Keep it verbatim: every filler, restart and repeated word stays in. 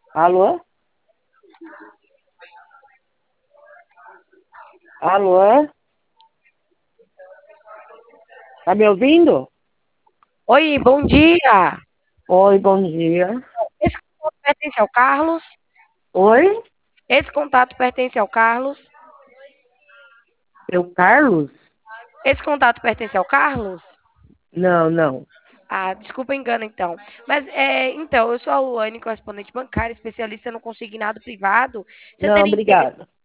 Alô? Alô? Tá me ouvindo? Oi, bom dia. Oi, bom dia. Esse contato pertence ao Carlos? Oi? Esse contato pertence ao Carlos? Eu, Carlos? Esse contato pertence ao Carlos? Não, não. Ah, desculpa o engano então. Mas é, então, eu sou a Luane, correspondente bancária, especialista no consignado privado. Você Não, teria interesse? obrigada.